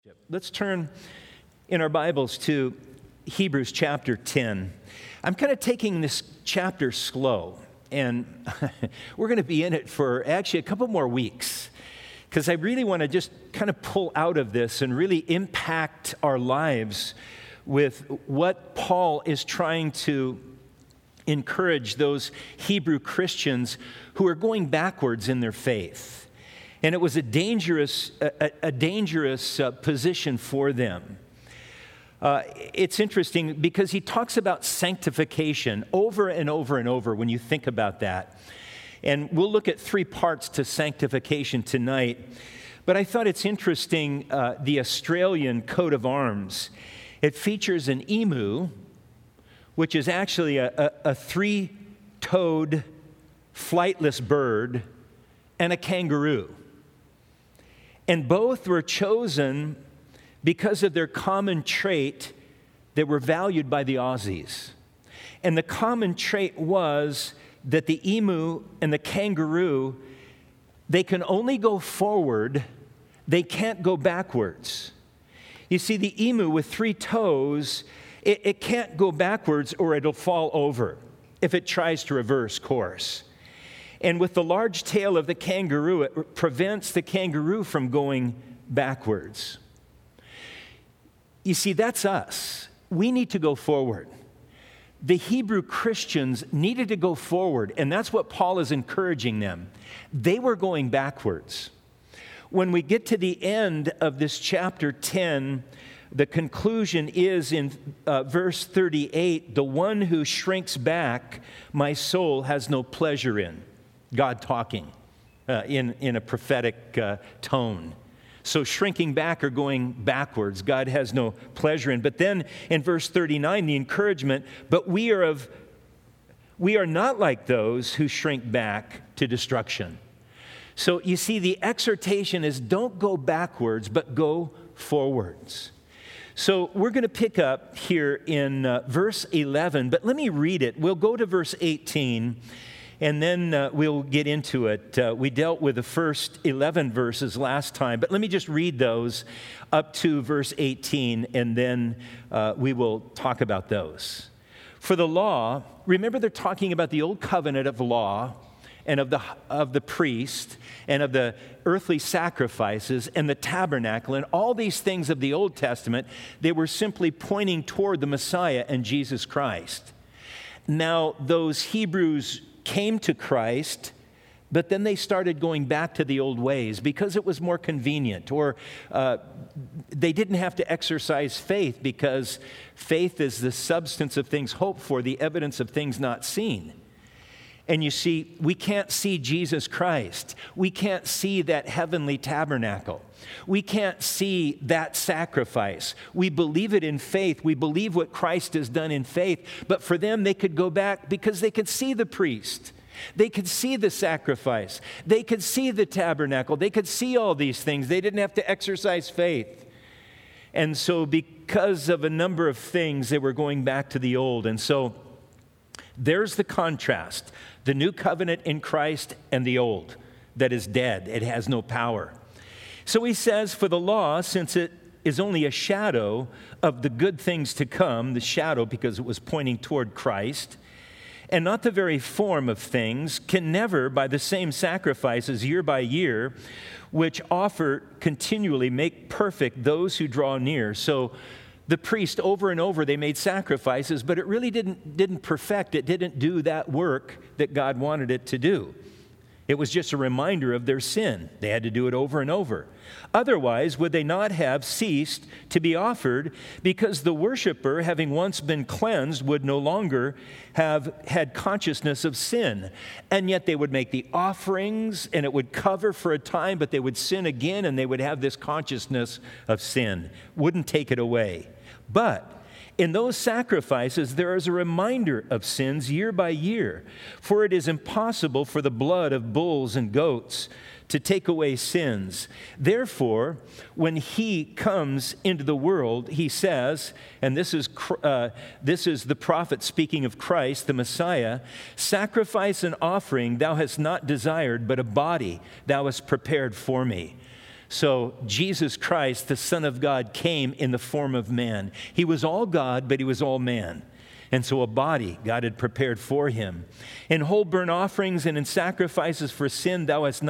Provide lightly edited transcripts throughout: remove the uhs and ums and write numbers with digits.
Let's turn in our Bibles to Hebrews chapter 10. I'm kind of taking this chapter slow, and we're going to be in it for actually a couple more weeks because I really want to just kind of pull out of this and really impact our lives with what Paul is trying to encourage those Hebrew Christians who are going backwards in their faith. And it was a dangerous position for them. It's interesting because he talks about sanctification over and over and over when you think about that. And we'll look at three parts to sanctification tonight. But I thought it's interesting, the Australian coat of arms. It features an emu, which is actually a three-toed, flightless bird, and a kangaroo. And both were chosen because of their common trait that were valued by the Aussies. And the common trait was that the emu and the kangaroo, they can only go forward, they can't go backwards. You see, the emu with three toes, it can't go backwards or it'll fall over if it tries to reverse course. And with the large tail of the kangaroo, it prevents the kangaroo from going backwards. You see, that's us. We need to go forward. The Hebrew Christians needed to go forward, and that's what Paul is encouraging them. They were going backwards. When we get to the end of this chapter 10, the conclusion is in verse 38, the one who shrinks back, my soul has no pleasure in. God talking in a prophetic tone. So shrinking back or going backwards, God has no pleasure in. But then in verse 39, the encouragement, but we are not like those who shrink back to destruction. So you see, the exhortation is don't go backwards, but go forwards. So we're going to pick up here in verse 11, but let me read it. We'll go to verse 18. And then we'll get into it. We dealt with the first 11 verses last time, but let me just read those up to verse 18, and then we will talk about those. For the law, remember they're talking about the old covenant of law and of the priest and of the earthly sacrifices and the tabernacle and all these things of the Old Testament. They were simply pointing toward the Messiah and Jesus Christ. Now, those Hebrews came to Christ, but then they started going back to the old ways because it was more convenient, or they didn't have to exercise faith because faith is the substance of things hoped for, the evidence of things not seen. And you see, we can't see Jesus Christ. We can't see that heavenly tabernacle. We can't see that sacrifice. We believe it in faith. We believe what Christ has done in faith. But for them, they could go back because they could see the priest. They could see the sacrifice. They could see the tabernacle. They could see all these things. They didn't have to exercise faith. And so because of a number of things, they were going back to the old. And so there's the contrast. The new covenant in Christ and the old that is dead. It has no power. So he says, for the law, since it is only a shadow of the good things to come, the shadow because it was pointing toward Christ, and not the very form of things, can never, by the same sacrifices year by year, which offer continually, make perfect those who draw near. So the priest, over and over, they made sacrifices, but it really didn't perfect. It didn't do that work that God wanted it to do. It was just a reminder of their sin. They had to do it over and over. Otherwise, would they not have ceased to be offered, because the worshiper, having once been cleansed, would no longer have had consciousness of sin. And yet they would make the offerings, and it would cover for a time, but they would sin again, and they would have this consciousness of sin. Wouldn't take it away. But in those sacrifices, there is a reminder of sins year by year, for it is impossible for the blood of bulls and goats to take away sins. Therefore, when he comes into the world, he says, and this is the prophet speaking of Christ, the Messiah, sacrifice and offering thou hast not desired, but a body thou hast prepared for me. So Jesus Christ, the Son of God, came in the form of man. He was all God, but he was all man. And so a body God had prepared for him. In whole burnt offerings and in sacrifices for sin thou hast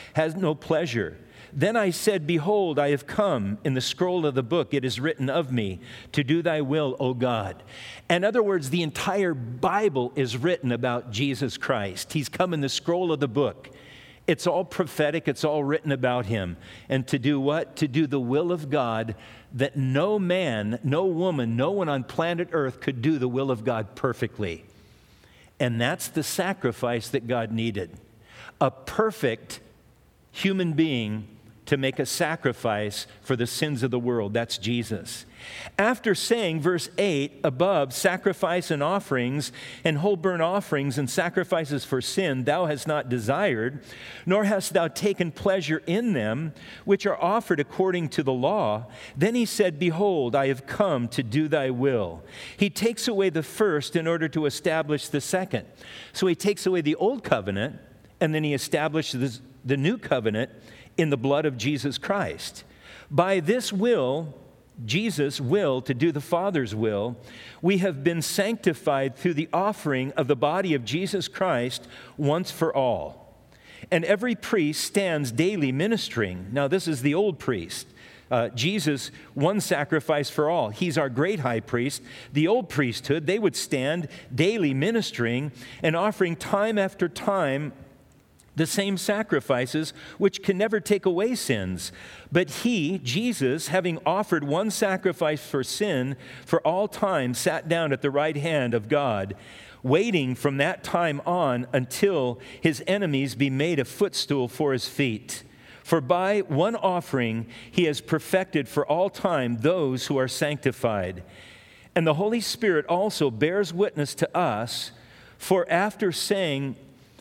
no pleasure. Then I said, Behold, I have come. In the scroll of the book it is written of me, to do thy will, O God. In other words, the entire Bible is written about Jesus Christ. He's come in the scroll of the book. It's all prophetic. It's all written about him. And to do what? To do the will of God, that no man, no woman, no one on planet Earth could do the will of God perfectly. And that's the sacrifice that God needed. A perfect human being to make a sacrifice for the sins of the world. That's Jesus. After saying, verse 8, above, sacrifice and offerings and whole burnt offerings and sacrifices for sin thou hast not desired, nor hast thou taken pleasure in them, which are offered according to the law. Then he said, Behold, I have come to do thy will. He takes away the first in order to establish the second. So he takes away the old covenant, and then he establishes the new covenant in the blood of Jesus Christ. By this will, Jesus' will, to do the Father's will, we have been sanctified through the offering of the body of Jesus Christ once for all. And every priest stands daily ministering. Now, this is the old priest. Jesus, one sacrifice for all. He's our great high priest. The old priesthood, they would stand daily ministering and offering time after time the same sacrifices which can never take away sins. But he, Jesus, having offered one sacrifice for sin for all time, sat down at the right hand of God, waiting from that time on until his enemies be made a footstool for his feet. For by one offering he has perfected for all time those who are sanctified. And the Holy Spirit also bears witness to us, for after saying,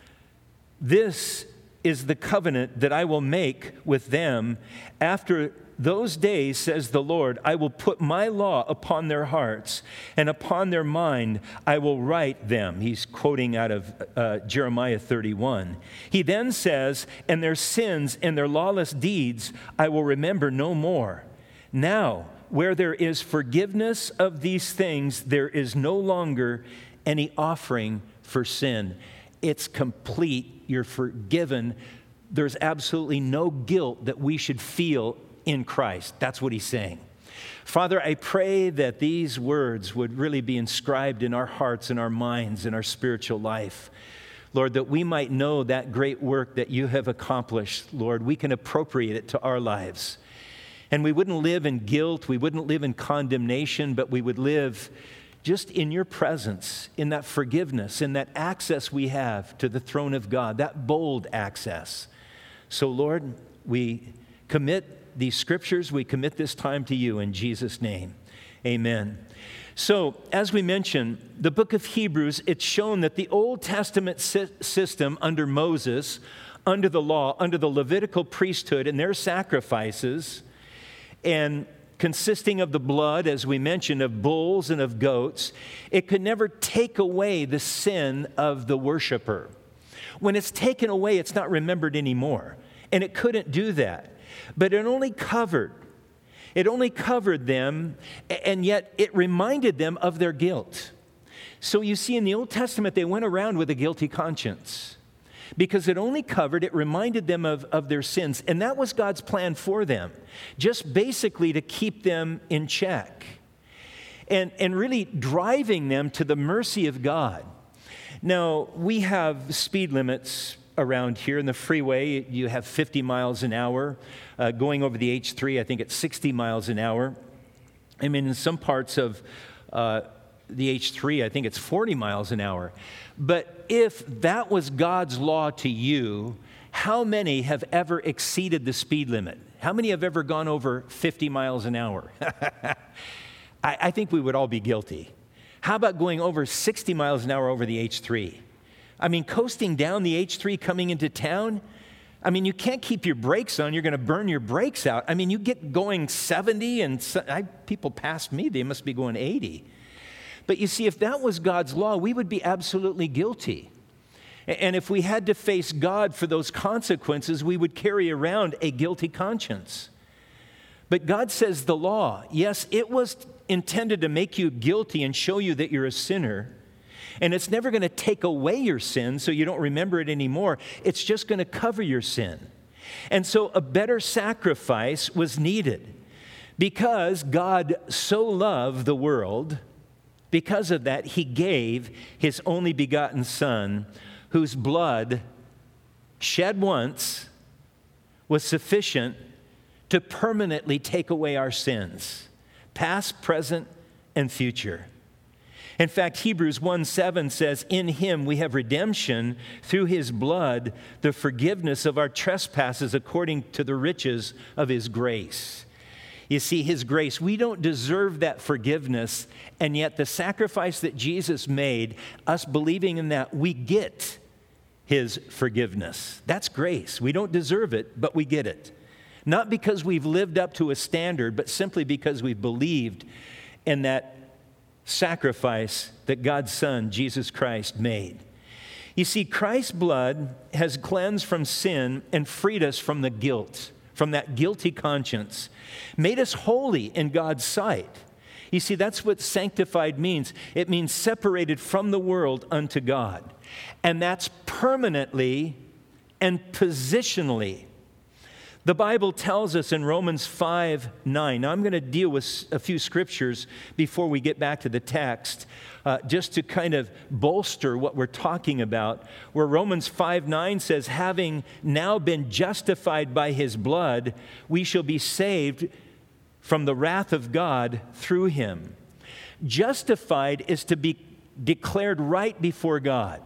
This is the covenant that I will make with them. After those days, says the Lord, I will put my law upon their hearts, and upon their mind I will write them. He's quoting out of Jeremiah 31. He then says, And their sins and their lawless deeds I will remember no more. Now, where there is forgiveness of these things, there is no longer any offering for sin. It's complete. You're forgiven. There's absolutely no guilt that we should feel in Christ. That's what he's saying. Father, I pray that these words would really be inscribed in our hearts and our minds and our spiritual life. Lord, that we might know that great work that you have accomplished. Lord, we can appropriate it to our lives. And we wouldn't live in guilt. We wouldn't live in condemnation, but we would live just in your presence, in that forgiveness, in that access we have to the throne of God, that bold access. So, Lord, we commit these scriptures, we commit this time to you in Jesus' name. Amen. So, as we mentioned, the book of Hebrews, it's shown that the Old Testament system under Moses, under the law, under the Levitical priesthood and their sacrifices, and consisting of the blood, as we mentioned, of bulls and of goats, it could never take away the sin of the worshiper. When it's taken away, it's not remembered anymore. And it couldn't do that. But it only covered them, and yet it reminded them of their guilt. So you see, in the Old Testament, they went around with a guilty conscience. Because it only covered, it reminded them of their sins. And that was God's plan for them, just basically to keep them in check and really driving them to the mercy of God. Now, we have speed limits around here in the freeway. You have 50 miles an hour. Going over the H3, I think it's 60 miles an hour. I mean, in some parts of the H3, I think it's 40 miles an hour. But if that was God's law to you, how many have ever exceeded the speed limit? How many have ever gone over 50 miles an hour? I think we would all be guilty. How about going over 60 miles an hour over the H3? I mean, coasting down the H3 coming into town, I mean, you can't keep your brakes on. You're going to burn your brakes out. I mean, you get going 70, and people past me, they must be going 80. But you see, if that was God's law, we would be absolutely guilty. And if we had to face God for those consequences, we would carry around a guilty conscience. But God says the law, yes, it was intended to make you guilty and show you that you're a sinner. And it's never going to take away your sin so you don't remember it anymore. It's just going to cover your sin. And so a better sacrifice was needed because God so loved the world. Because of that, he gave his only begotten Son, whose blood shed once was sufficient to permanently take away our sins, past, present, and future. In fact, Hebrews 1:7 says, "In him we have redemption through his blood, the forgiveness of our trespasses according to the riches of his grace." You see, his grace, we don't deserve that forgiveness, and yet the sacrifice that Jesus made, us believing in that, we get his forgiveness. That's grace. We don't deserve it, but we get it. Not because we've lived up to a standard, but simply because we've believed in that sacrifice that God's Son, Jesus Christ, made. You see, Christ's blood has cleansed from sin and freed us from the guilt, from that guilty conscience, made us holy in God's sight. You see, that's what sanctified means. It means separated from the world unto God. And that's permanently and positionally. The Bible tells us in Romans 5:9. Now I'm going to deal with a few scriptures before we get back to the text, just to kind of bolster what we're talking about, where Romans 5:9 says, "Having now been justified by his blood, we shall be saved from the wrath of God through him." Justified is to be declared right before God.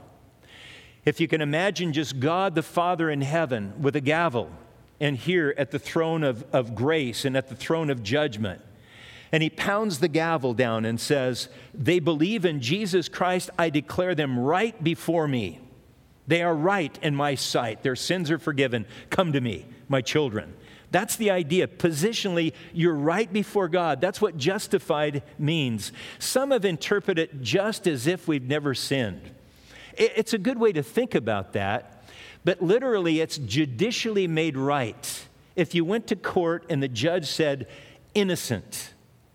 If you can imagine just God the Father in heaven with a gavel, and here at the throne of grace and at the throne of judgment. And he pounds the gavel down and says, "They believe in Jesus Christ, I declare them right before me. They are right in my sight. Their sins are forgiven. Come to me, my children." That's the idea. Positionally, you're right before God. That's what justified means. Some have interpreted it just as if we've never sinned. It's a good way to think about that. But literally, it's judicially made right. If you went to court and the judge said, "innocent,"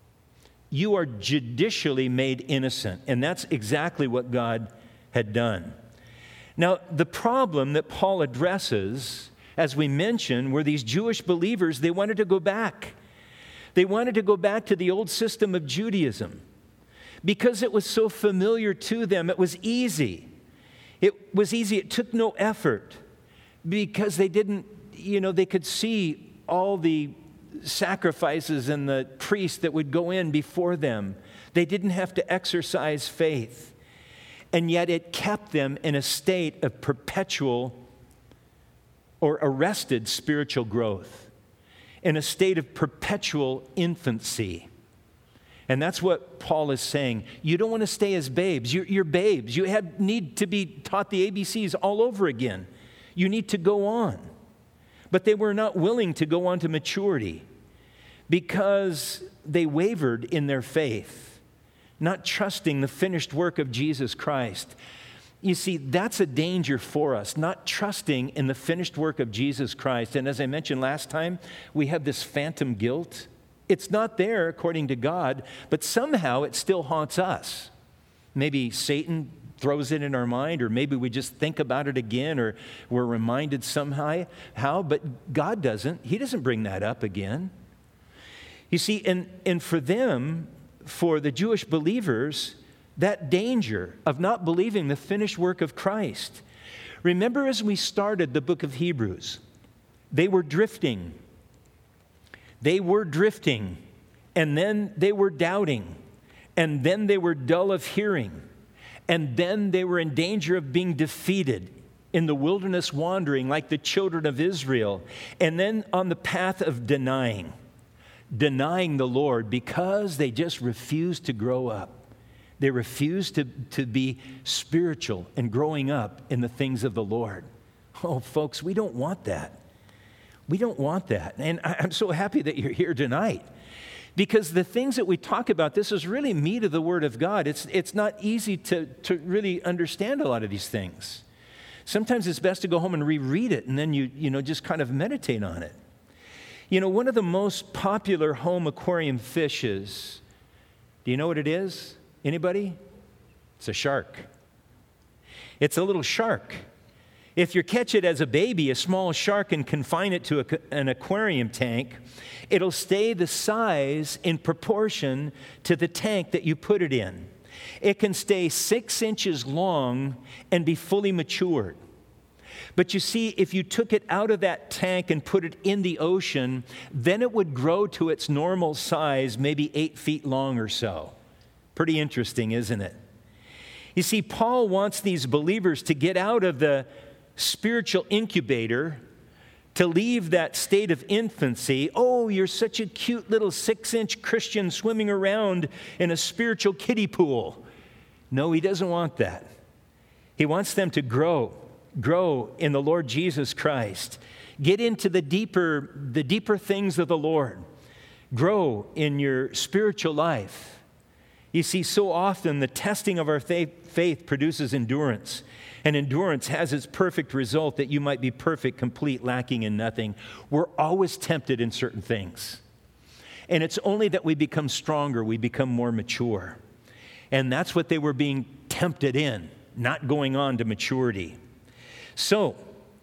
you are judicially made innocent. And that's exactly what God had done. Now, the problem that Paul addresses, as we mentioned, were these Jewish believers, they wanted to go back. They wanted to go back to the old system of Judaism because it was so familiar to them. It was easy. It was easy. It took no effort because they didn't, they could see all the sacrifices and the priests that would go in before them. They didn't have to exercise faith. And yet it kept them in a state of perpetual or arrested spiritual growth, in a state of perpetual infancy. And that's what Paul is saying. You don't want to stay as babes. You're babes. You need to be taught the ABCs all over again. You need to go on. But they were not willing to go on to maturity because they wavered in their faith, not trusting the finished work of Jesus Christ. You see, that's a danger for us, not trusting in the finished work of Jesus Christ. And as I mentioned last time, we have this phantom guilt. It's not there according to God, but somehow it still haunts us. Maybe Satan throws it in our mind, or maybe we just think about it again, or we're reminded somehow, but God doesn't. He doesn't bring that up again. You see, and for them, for the Jewish believers, that danger of not believing the finished work of Christ. Remember as we started the book of Hebrews, they were drifting. They were drifting, and then they were doubting, and then they were dull of hearing, and then they were in danger of being defeated in the wilderness wandering like the children of Israel, and then on the path of denying the Lord because they just refused to grow up. They refused to be spiritual and growing up in the things of the Lord. Oh, folks, we don't want that. We don't want that. And I'm so happy that you're here tonight because the things that we talk about, this is really meat of the Word of God. It's not easy to really understand a lot of these things. Sometimes it's best to go home and reread it, and then you just kind of meditate on it. One of the most popular home aquarium fishes, do you know what it is? Anybody? It's a shark. It's a little shark. If you catch it as a baby, a small shark, and confine it to an aquarium tank, it'll stay the size in proportion to the tank that you put it in. It can stay 6 inches long and be fully matured. But you see, if you took it out of that tank and put it in the ocean, then it would grow to its normal size, maybe 8 feet long or so. Pretty interesting, isn't it? You see, Paul wants these believers to get out of the spiritual incubator, to leave that state of infancy. Oh, you're such a cute little 6-inch Christian swimming around in a spiritual kiddie pool. No, he doesn't want that. He wants them to grow in the Lord Jesus Christ. Get into the deeper things of the Lord. Grow in your spiritual life. You see, so often the testing of our faith produces endurance. And endurance has its perfect result that you might be perfect, complete, lacking in nothing. We're always tempted in certain things. And it's only that we become stronger, we become more mature. And that's what they were being tempted in, not going on to maturity. So,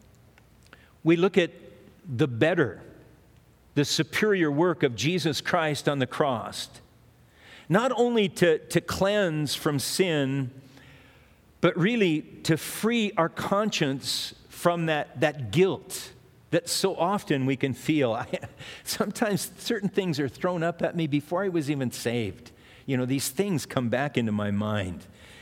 we look at the superior work of Jesus Christ on the cross. Not only to cleanse from sin, but really to free our conscience from that guilt that so often we can feel. Sometimes certain things are thrown up at me before I was even saved. These things come back into my mind.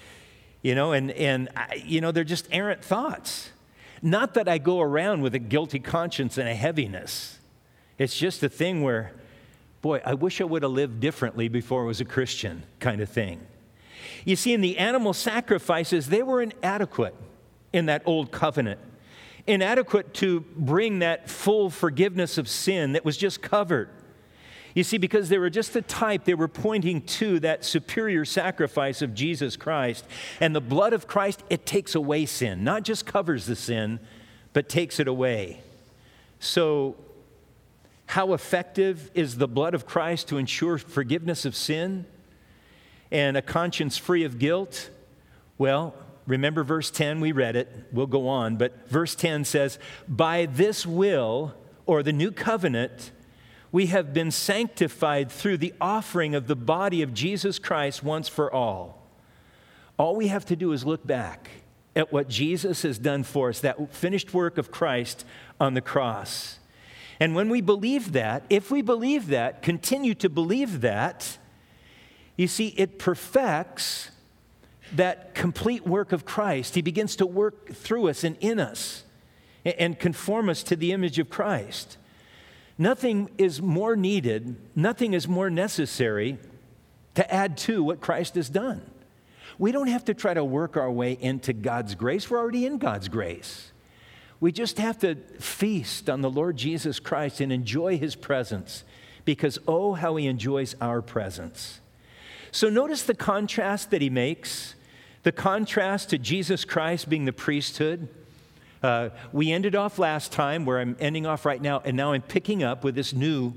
And they're just errant thoughts. Not that I go around with a guilty conscience and a heaviness. It's just a thing where, boy, I wish I would have lived differently before I was a Christian kind of thing. You see, in the animal sacrifices, they were inadequate in that old covenant. Inadequate to bring that full forgiveness of sin that was just covered. You see, because they were just a type, they were pointing to that superior sacrifice of Jesus Christ. And the blood of Christ, it takes away sin. Not just covers the sin, but takes it away. So, how effective is the blood of Christ to ensure forgiveness of sin and a conscience free of guilt? Well, remember verse 10, we read it. We'll go on. But verse 10 says, by this will, or the new covenant, we have been sanctified through the offering of the body of Jesus Christ once for all. All we have to do is look back at what Jesus has done for us, that finished work of Christ on the cross. And when we believe that, if we believe that, continue to believe that, you see, it perfects that complete work of Christ. He begins to work through us and in us and conform us to the image of Christ. Nothing is more needed, nothing is more necessary to add to what Christ has done. We don't have to try to work our way into God's grace. We're already in God's grace. We just have to feast on the Lord Jesus Christ and enjoy His presence, because oh, how He enjoys our presence. So notice the contrast that He makes, the contrast to Jesus Christ being the priesthood. We ended off last time, where I'm ending off right now, and now I'm picking up with this new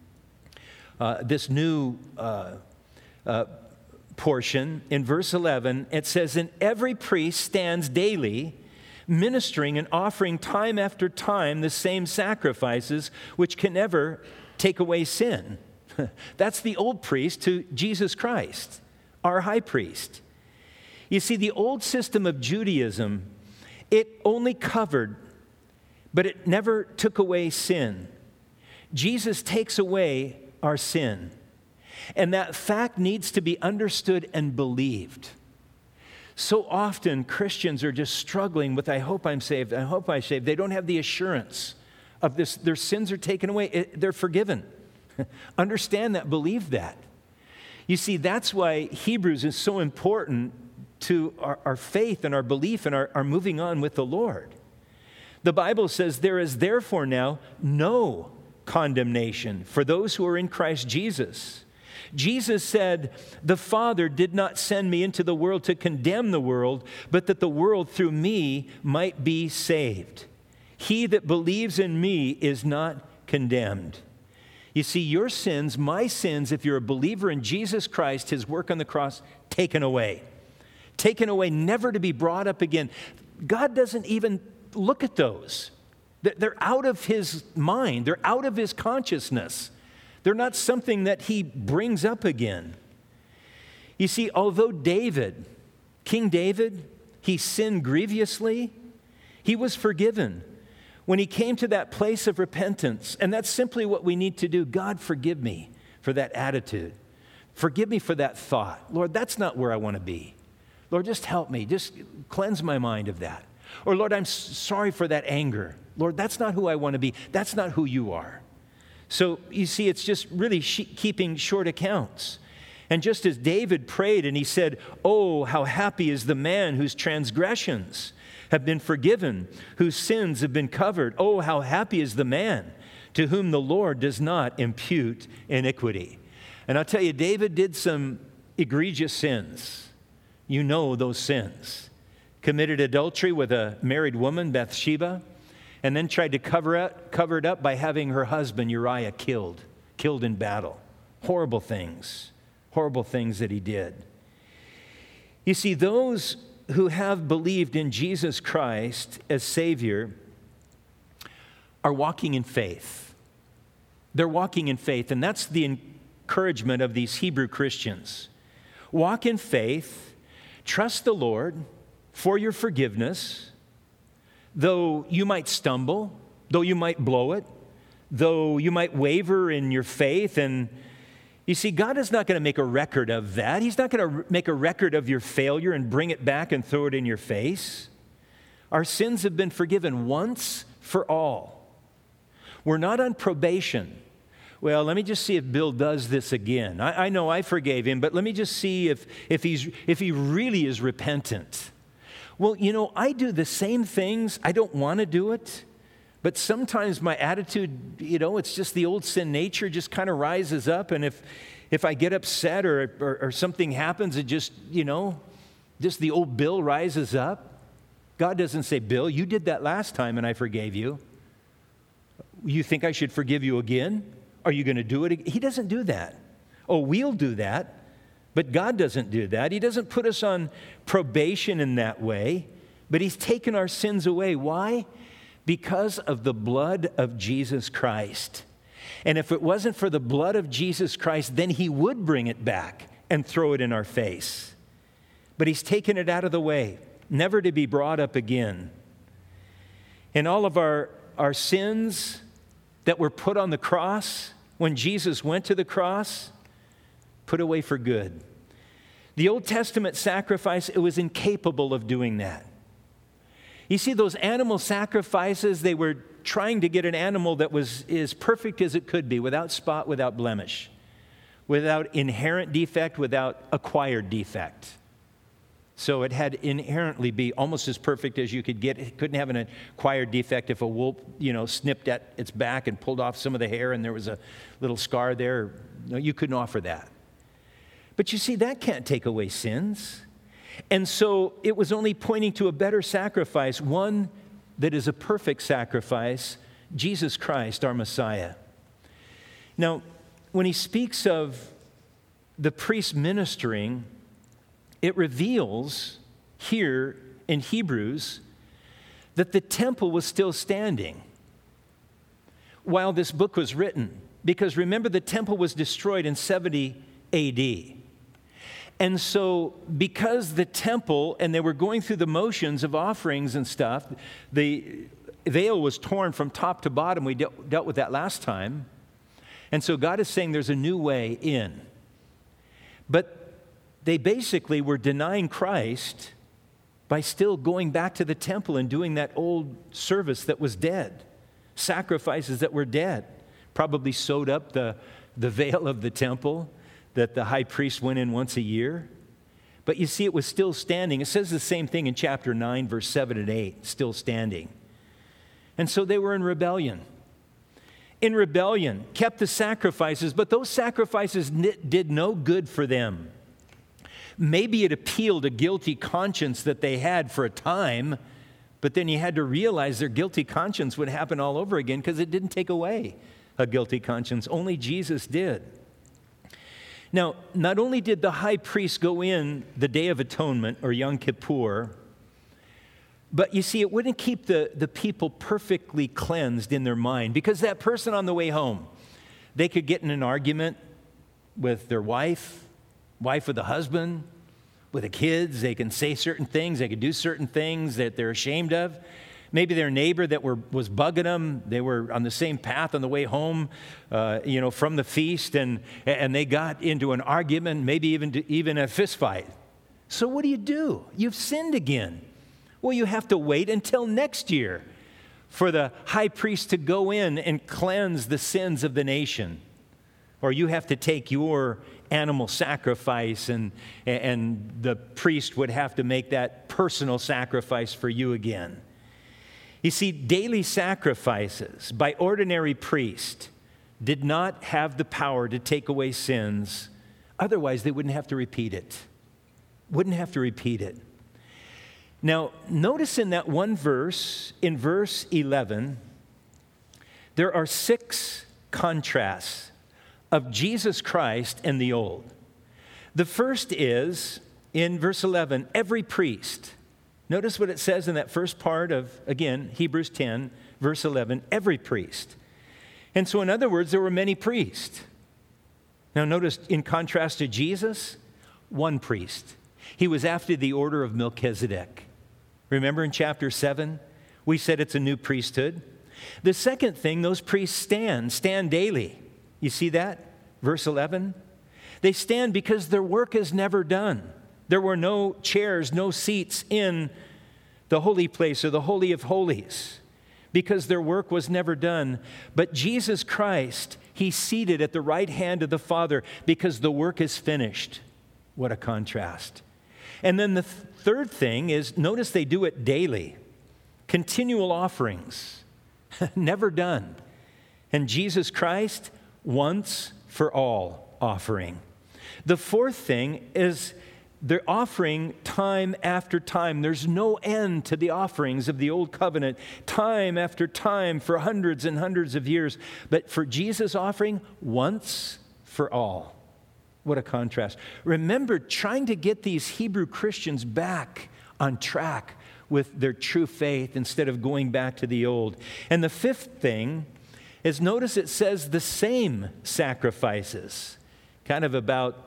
portion. In verse 11, it says, and every priest stands daily, ministering and offering time after time the same sacrifices, which can never take away sin. That's the old priest to Jesus Christ, our high priest. You see, the old system of Judaism, it only covered, but it never took away sin. Jesus takes away our sin. And that fact needs to be understood and believed. So often Christians are just struggling with, I hope I'm saved, I hope I'm saved. They don't have the assurance of this. Their sins are taken away. They're forgiven. Understand that, believe that. You see, that's why Hebrews is so important to our faith and our belief and our moving on with the Lord. The Bible says, there is therefore now no condemnation for those who are in Christ Jesus. Jesus said, "The Father did not send me into the world to condemn the world, but that the world through me might be saved. He that believes in me is not condemned." You see, your sins, my sins, if you're a believer in Jesus Christ, his work on the cross, taken away. Taken away, never to be brought up again. God doesn't even look at those. They're out of his mind. They're out of his consciousness. They're not something that he brings up again. You see, although David, King David, he sinned grievously, he was forgiven when he came to that place of repentance. And that's simply what we need to do. God, forgive me for that attitude. Forgive me for that thought. Lord, that's not where I want to be. Lord, just help me. Just cleanse my mind of that. Or Lord, I'm sorry for that anger. Lord, that's not who I want to be. That's not who you are. So you see, it's just really keeping short accounts. And just as David prayed and he said, "Oh, how happy is the man whose transgressions have been forgiven, whose sins have been covered. Oh, how happy is the man to whom the Lord does not impute iniquity." And I'll tell you, David did some egregious sins. You know those sins. Committed adultery with a married woman, Bathsheba, and then tried to cover it up by having her husband Uriah killed in battle. Horrible things that he did. You see, those who have believed in Jesus Christ as Savior are walking in faith. They're walking in faith, and that's the encouragement of these Hebrew Christians. Walk in faith, trust the Lord for your forgiveness. Though you might stumble, though you might blow it, though you might waver in your faith. And you see, God is not going to make a record of that. He's not going to make a record of your failure and bring it back and throw it in your face. Our sins have been forgiven once for all. We're not on probation. Well, let me just see if Bill does this again. I know I forgave him, but let me just see if he really is repentant. Well, you know, I do the same things. I don't want to do it. But sometimes my attitude, you know, it's just the old sin nature just kind of rises up. And if I get upset or something happens, it just, you know, just the old Bill rises up. God doesn't say, "Bill, you did that last time and I forgave you. You think I should forgive you again? Are you going to do it again?" He doesn't do that. Oh, we'll do that. But God doesn't do that. He doesn't put us on probation in that way, but he's taken our sins away. Why? Because of the blood of Jesus Christ. And if it wasn't for the blood of Jesus Christ, then he would bring it back and throw it in our face. But he's taken it out of the way, never to be brought up again. And all of our sins that were put on the cross, when Jesus went to the cross, put away for good. The Old Testament sacrifice, it was incapable of doing that. You see, those animal sacrifices, they were trying to get an animal that was as perfect as it could be, without spot, without blemish, without inherent defect, without acquired defect. So it had inherently be almost as perfect as you could get. It couldn't have an acquired defect if a wolf, you know, snipped at its back and pulled off some of the hair and there was a little scar there. No, you couldn't offer that. But you see, that can't take away sins. And so it was only pointing to a better sacrifice, one that is a perfect sacrifice, Jesus Christ, our Messiah. Now, when he speaks of the priest ministering, it reveals here in Hebrews that the temple was still standing while this book was written. Because remember, the temple was destroyed in 70 AD. And so because the temple, and they were going through the motions of offerings and stuff, the veil was torn from top to bottom. We dealt with that last time. And so God is saying there's a new way in. But they basically were denying Christ by still going back to the temple and doing that old service that was dead, sacrifices that were dead. Probably sewed up the veil of the temple that the high priest went in once a year. But you see, it was still standing. It says the same thing in chapter 9, verse 7 and 8, still standing. And so they were in rebellion. in rebellion, kept the sacrifices, but those sacrifices did no good for them. Maybe it appealed a guilty conscience that they had for a time, but then you had to realize their guilty conscience would happen all over again because it didn't take away a guilty conscience. Only Jesus did. Now, not only did the high priest go in the Day of Atonement, or Yom Kippur, but you see, it wouldn't keep the people perfectly cleansed in their mind, because that person on the way home, they could get in an argument with their wife with the husband, with the kids. They can say certain things. They can do certain things that they're ashamed of. Maybe their neighbor that was bugging them, they were on the same path on the way home, from the feast, and they got into an argument, maybe even a fist fight. So what do? You've sinned again. Well, you have to wait until next year for the high priest to go in and cleanse the sins of the nation. Or you have to take your animal sacrifice, and the priest would have to make that personal sacrifice for you again. You see, daily sacrifices by ordinary priest did not have the power to take away sins. Otherwise, they wouldn't have to repeat it. Now, notice in that one verse, in verse 11, there are 6 contrasts of Jesus Christ and the old. The first is, in verse 11, every priest. Notice what it says in that first part of, again, Hebrews 10, verse 11, every priest. And so, in other words, there were many priests. Now, notice, in contrast to Jesus, one priest. He was after the order of Melchizedek. Remember in chapter 7, we said it's a new priesthood. The second thing, those priests stand daily. You see that? Verse 11. They stand because their work is never done. There were no chairs, no seats in the holy place or the Holy of Holies, because their work was never done. But Jesus Christ, He's seated at the right hand of the Father because the work is finished. What a contrast. And then the third thing is, notice they do it daily. Continual offerings, never done. And Jesus Christ, once for all offering. The fourth thing is they're offering time after time. There's no end to the offerings of the old covenant, time after time for hundreds and hundreds of years. But for Jesus' offering, once for all. What a contrast. Remember, trying to get these Hebrew Christians back on track with their true faith instead of going back to the old. And the fifth thing is, notice it says the same sacrifices, kind of about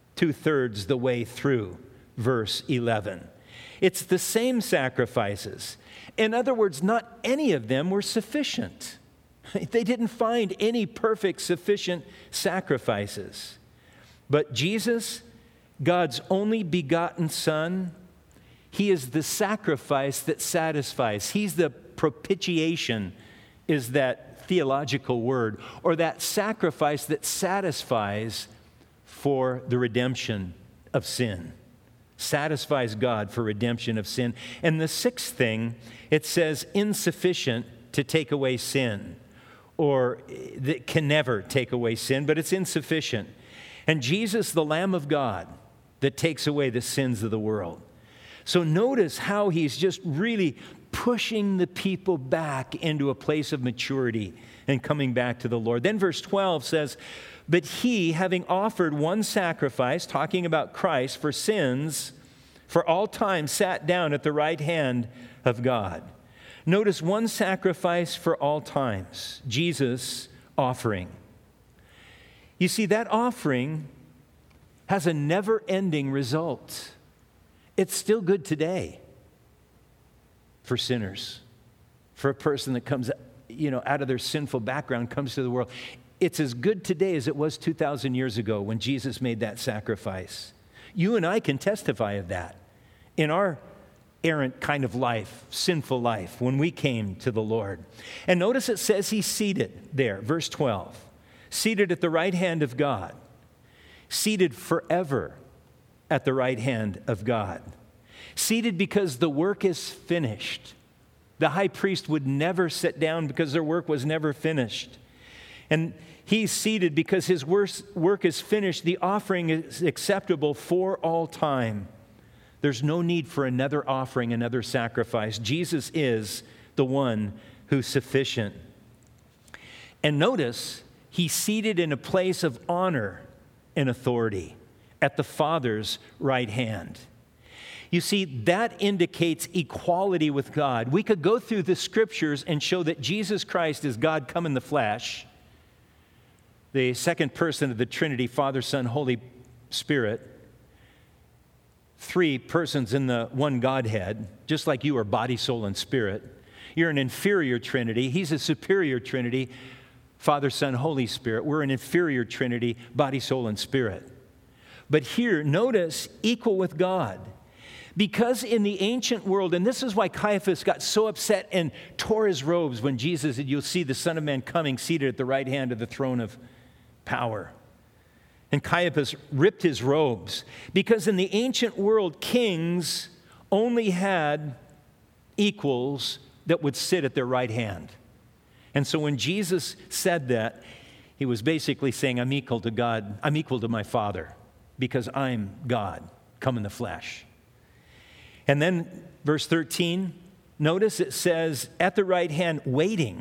2/3 the way through verse 11. It's the same sacrifices. In other words, not any of them were sufficient. They didn't find any perfect, sufficient sacrifices. But Jesus, God's only begotten Son, He is the sacrifice that satisfies. He's the propitiation, is that theological word, or that sacrifice that satisfies for the redemption of sin. Satisfies God for redemption of sin. And the sixth thing, it says insufficient to take away sin, or that can never take away sin, but it's insufficient. And Jesus, the Lamb of God, that takes away the sins of the world. So notice how He's just really pushing the people back into a place of maturity and coming back to the Lord. Then verse 12 says, but He, having offered one sacrifice, talking about Christ, for sins, for all time, sat down at the right hand of God. Notice, one sacrifice for all times, Jesus offering. You see, that offering has a never-ending result. It's still good today for sinners, for a person that comes, out of their sinful background, comes to the world. It's as good today as it was 2,000 years ago when Jesus made that sacrifice. You and I can testify of that in our errant kind of life, sinful life, when we came to the Lord. And notice it says He's seated there, verse 12. Seated at the right hand of God. Seated forever at the right hand of God. Seated because the work is finished. The high priest would never sit down because their work was never finished. And he's seated because his work is finished. The offering is acceptable for all time. There's no need for another offering, another sacrifice. Jesus is the one who's sufficient. And notice, he's seated in a place of honor and authority at the Father's right hand. You see, that indicates equality with God. We could go through the scriptures and show that Jesus Christ is God come in the flesh, the second person of the Trinity, Father, Son, Holy Spirit, three persons in the one Godhead, just like you are body, soul, and spirit. You're an inferior Trinity. He's a superior Trinity, Father, Son, Holy Spirit. We're an inferior Trinity, body, soul, and spirit. But here, notice, equal with God. Because in the ancient world, and this is why Caiaphas got so upset and tore his robes when Jesus said, you'll see the Son of Man coming seated at the right hand of the throne of power. And Caiaphas ripped his robes. Because in the ancient world, kings only had equals that would sit at their right hand. And so when Jesus said that, he was basically saying, I'm equal to God. I'm equal to my Father because I'm God, come in the flesh. And then verse 13, notice it says, at the right hand, waiting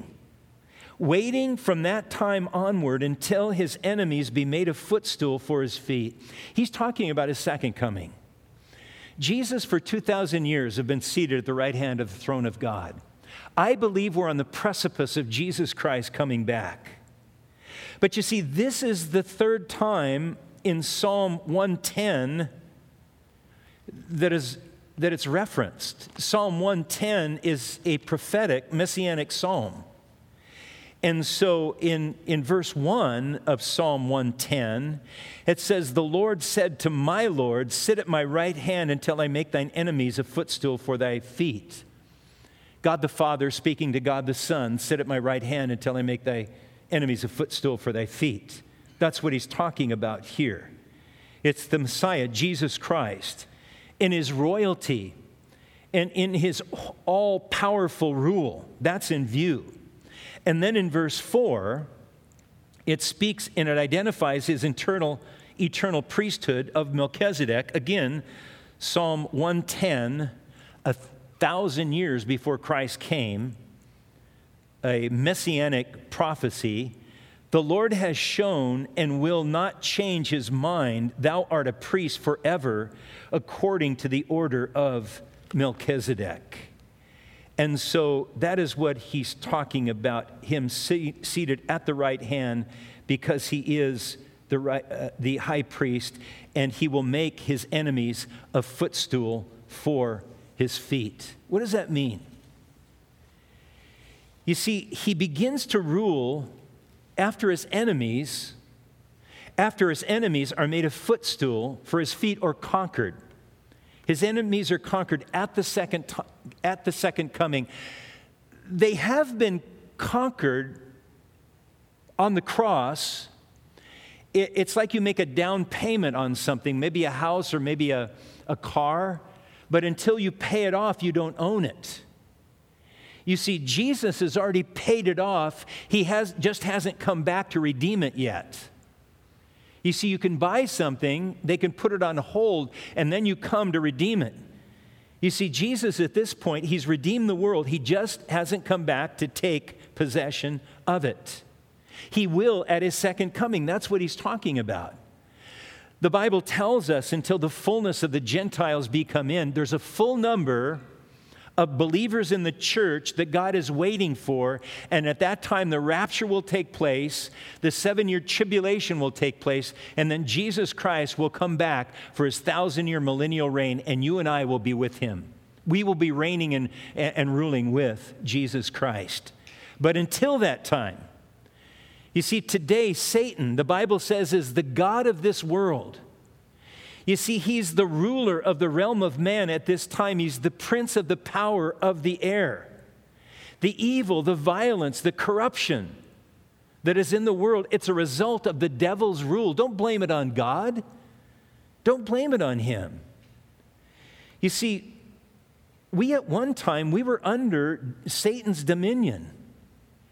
from that time onward until his enemies be made a footstool for his feet. He's talking about his second coming. Jesus, for 2,000 years, have been seated at the right hand of the throne of God. I believe we're on the precipice of Jesus Christ coming back. But you see, this is the third time in Psalm 110 that it's referenced. Psalm 110 is a prophetic, messianic psalm. And so in verse 1 of Psalm 110, it says, the Lord said to my Lord, sit at my right hand until I make thine enemies a footstool for thy feet. God the Father speaking to God the Son, sit at my right hand until I make thy enemies a footstool for thy feet. That's what he's talking about here. It's the Messiah, Jesus Christ, in his royalty and in his all-powerful rule. That's in view. And then in verse 4, it speaks and it identifies his eternal priesthood of Melchizedek. Again, Psalm 110, 1,000 years before Christ came, a messianic prophecy. The Lord has shown and will not change his mind. Thou art a priest forever, according to the order of Melchizedek. And so that is what he's talking about, him seated at the right hand, because he is the high priest, and he will make his enemies a footstool for his feet. What does that mean? You see, he begins to rule after his enemies are made a footstool for his feet or conquered. His enemies are conquered at the second coming. They have been conquered on the cross. It's like you make a down payment on something, maybe a house or maybe a car, but until you pay it off, you don't own it. You see, Jesus has already paid it off. He just hasn't come back to redeem it yet. You see, you can buy something, they can put it on hold, and then you come to redeem it. You see, Jesus at this point, he's redeemed the world. He just hasn't come back to take possession of it. He will at his second coming. That's what he's talking about. The Bible tells us until the fullness of the Gentiles be come in, there's a full number of believers in the church that God is waiting for, and at that time the rapture will take place, the 7-year tribulation will take place, and then Jesus Christ will come back for his 1,000-year millennial reign, and you and I will be with him. We will be reigning and ruling with Jesus Christ. But until that time, you see, today Satan, the Bible says, is the god of this world. You see, he's the ruler of the realm of man at this time. He's the prince of the power of the air. The evil, the violence, the corruption that is in the world, it's a result of the devil's rule. Don't blame it on God. Don't blame it on him. You see, at one time, we were under Satan's dominion.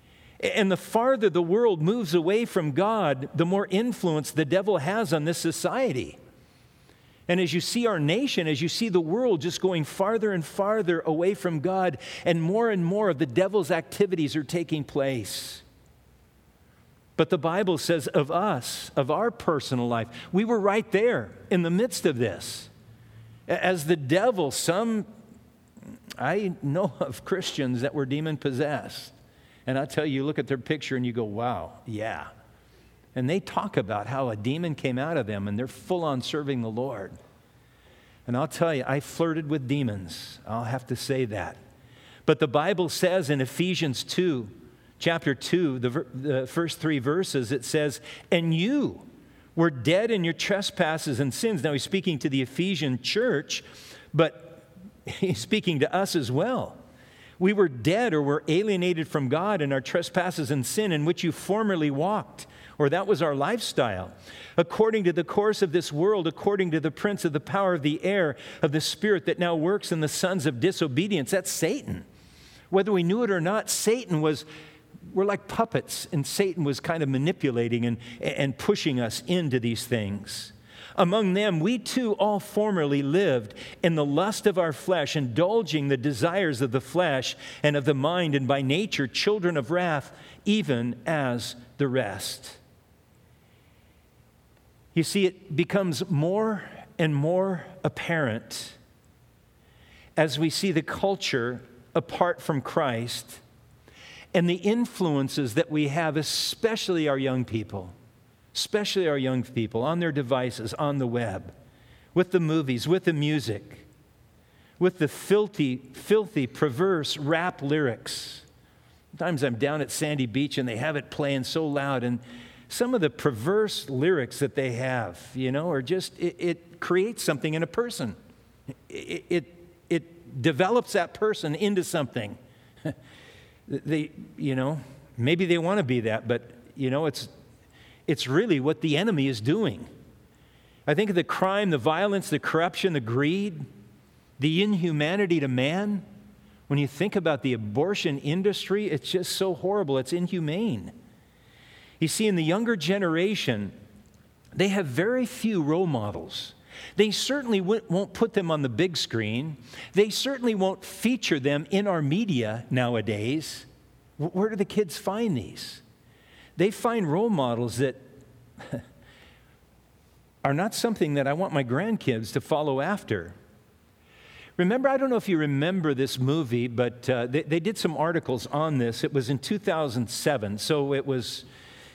And the farther the world moves away from God, the more influence the devil has on this society. And as you see our nation, as you see the world just going farther and farther away from God, and more of the devil's activities are taking place. But the Bible says of us, of our personal life, we were right there in the midst of this. As the devil, I know of Christians that were demon-possessed. And I tell you, look at their picture and you go, wow, yeah. And they talk about how a demon came out of them and they're full on serving the Lord. And I'll tell you, I flirted with demons. I'll have to say that. But the Bible says in Ephesians 2, chapter 2, the first 3 verses, it says, and you were dead in your trespasses and sins. Now he's speaking to the Ephesian church, but he's speaking to us as well. We were dead or were alienated from God in our trespasses and sin in which you formerly walked, or that was our lifestyle, according to the course of this world, according to the prince of the power of the air, of the spirit that now works in the sons of disobedience. That's Satan. Whether we knew it or not, we're like puppets, and Satan was kind of manipulating and pushing us into these things. Among them, we too all formerly lived in the lust of our flesh, indulging the desires of the flesh and of the mind, and by nature children of wrath, even as the rest. You see, it becomes more and more apparent as we see the culture apart from Christ and the influences that we have, especially our young people on their devices, on the web, with the movies, with the music, with the filthy, perverse rap lyrics. Sometimes I'm down at Sandy Beach and they have it playing so loud, and some of the perverse lyrics that they have, are just, it creates something in a person. It develops that person into something. Maybe they want to be that, but, it's really what the enemy is doing. I think of the crime, the violence, the corruption, the greed, the inhumanity to man. When you think about the abortion industry, it's just so horrible. It's inhumane. You see, in the younger generation, they have very few role models. They certainly won't put them on the big screen. They certainly won't feature them in our media nowadays. Where do the kids find these? They find role models that are not something that I want my grandkids to follow after. Remember, I don't know if you remember this movie, but they did some articles on this. It was in 2007, so it was,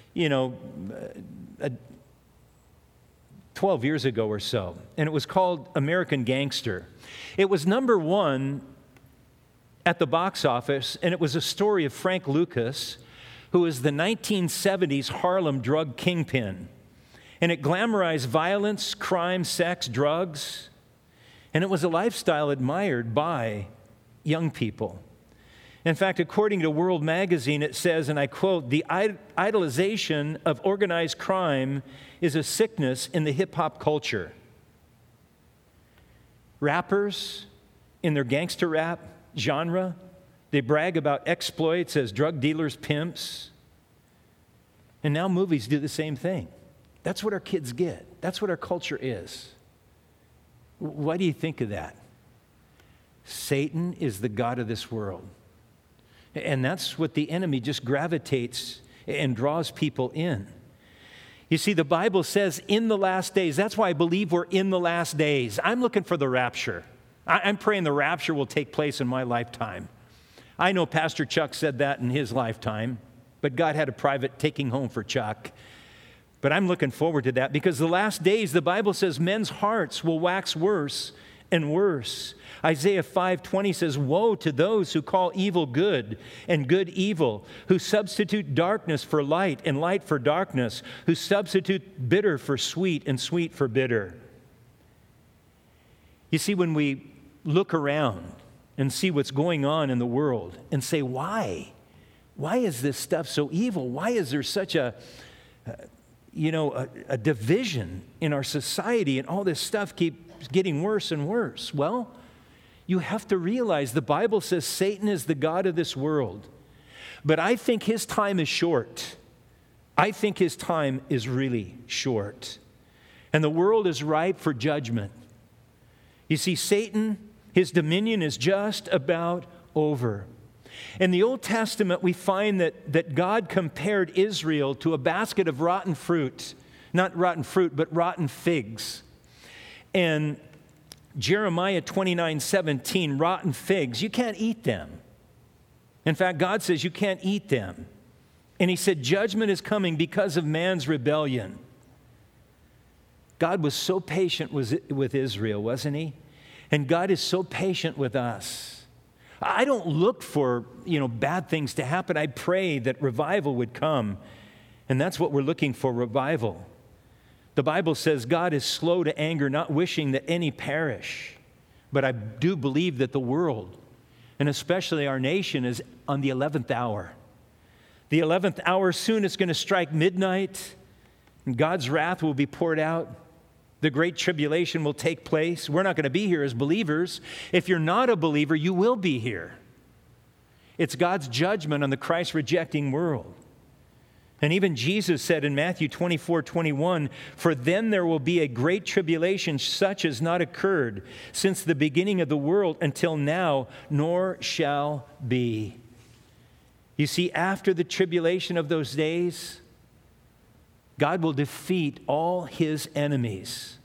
12 years ago or so, and it was called American Gangster. It was number 1 at the box office, and it was a story of Frank Lucas, who is the 1970s Harlem drug kingpin. And it glamorized violence, crime, sex, drugs. And it was a lifestyle admired by young people. In fact, according to World Magazine, it says, and I quote, "The idolization of organized crime is a sickness in the hip-hop culture." Rappers, in their gangster rap genre, they brag about exploits as drug dealers, pimps. And now movies do the same thing. That's what our kids get. That's what our culture is. Why do you think of that? Satan is the god of this world. And that's what the enemy just gravitates and draws people in. You see, the Bible says in the last days. That's why I believe we're in the last days. I'm looking for the rapture. I'm praying the rapture will take place in my lifetime. I know Pastor Chuck said that in his lifetime, but God had a private taking home for Chuck. But I'm looking forward to that because the last days, the Bible says men's hearts will wax worse and worse. Isaiah 5:20 says, "Woe to those who call evil good and good evil, who substitute darkness for light and light for darkness, who substitute bitter for sweet and sweet for bitter." You see, when we look around and see what's going on in the world and say, why? Why is this stuff so evil? Why is there such a division in our society and all this stuff keeps getting worse and worse? Well, you have to realize the Bible says Satan is the god of this world. But I think his time is short. I think his time is really short. And the world is ripe for judgment. You see, Satan, his dominion is just about over. In the Old Testament, we find that God compared Israel to a basket of rotten fruit. Not rotten fruit, but rotten figs. And Jeremiah 29:17, rotten figs, you can't eat them. In fact, God says you can't eat them. And he said, judgment is coming because of man's rebellion. God was so patient with Israel, wasn't he? And God is so patient with us. I don't look for, bad things to happen. I pray that revival would come. And that's what we're looking for, revival. The Bible says God is slow to anger, not wishing that any perish. But I do believe that the world, and especially our nation, is on the 11th hour. The 11th hour, soon it's going to strike midnight, and God's wrath will be poured out. The great tribulation will take place. We're not going to be here as believers. If you're not a believer, you will be here. It's God's judgment on the Christ-rejecting world. And even Jesus said in Matthew 24:21, "For then there will be a great tribulation such as not occurred since the beginning of the world until now, nor shall be." You see, after the tribulation of those days, God will defeat all his enemies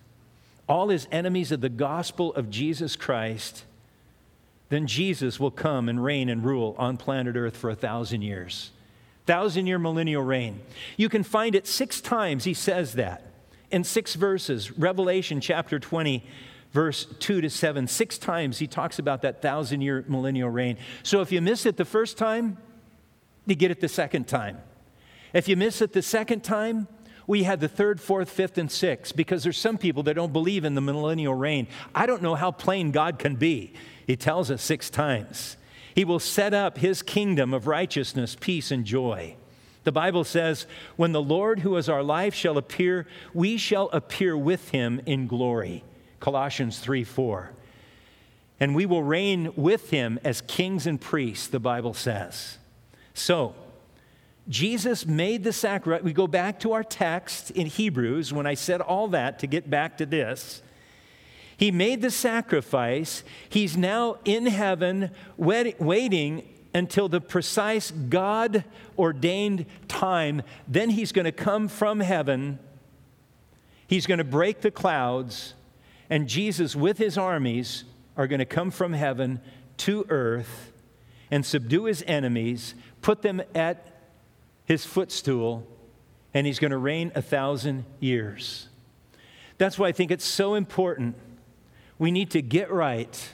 of the gospel of Jesus Christ. Then Jesus will come and reign and rule on planet Earth for 1,000 years. 1,000-year millennial reign. You can find it 6 times he says that in 6 verses. Revelation chapter 20, verse 2-7. 6 times he talks about that 1,000-year millennial reign. So if you miss it the first time, you get it the second time. If you miss it the second time, we had the 3rd, 4th, 5th, and 6th, because there's some people that don't believe in the millennial reign. I don't know how plain God can be. He tells us 6 times. He will set up his kingdom of righteousness, peace, and joy. The Bible says, when the Lord, who is our life, shall appear, we shall appear with him in glory. Colossians 3:4. And we will reign with him as kings and priests, the Bible says. So, Jesus made the sacrifice. We go back to our text in Hebrews when I said all that to get back to this. He made the sacrifice. He's now in heaven waiting until the precise God-ordained time. Then he's going to come from heaven. He's going to break the clouds. And Jesus with his armies are going to come from heaven to earth and subdue his enemies, put them at his footstool, and he's going to reign 1,000 years. That's why I think it's so important. We need to get right,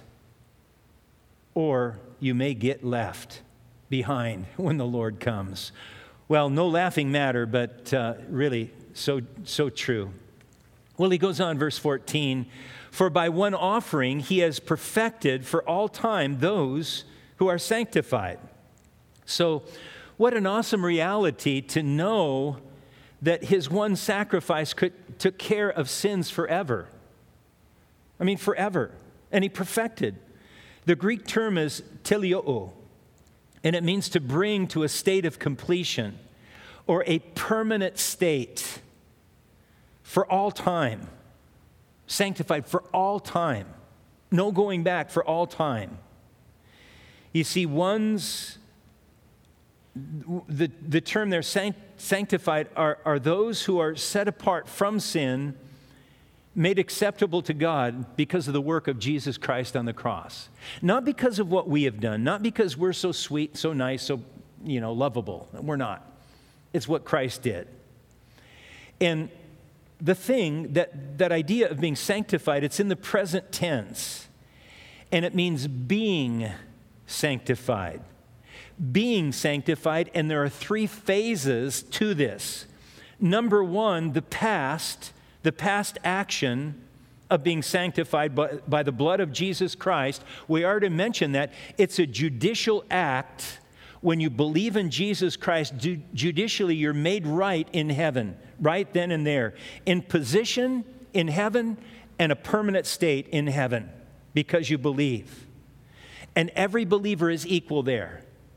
or you may get left behind when the Lord comes. Well, no laughing matter, but really so true. Well, he goes on, verse 14, "For by one offering he has perfected for all time those who are sanctified." So, what an awesome reality to know that his one sacrifice took care of sins forever. I mean, forever. And he perfected. The Greek term is teleoo, and it means to bring to a state of completion or a permanent state for all time. Sanctified for all time. No going back, for all time. You see, the term there, sanctified, are those who are set apart from sin, made acceptable to God because of the work of Jesus Christ on the cross. Not because of what we have done, not because we're so sweet, so nice, so lovable. We're not. It's what Christ did. And the thing, that idea of being sanctified, it's in the present tense. And it means being sanctified. Being sanctified, and there are 3 phases to this. Number 1, the past action of being sanctified by the blood of Jesus Christ. We already mentioned that it's a judicial act. When you believe in Jesus Christ, judicially you're made right in heaven, right then and there, in position in heaven and a permanent state in heaven because you believe. And every believer is equal there.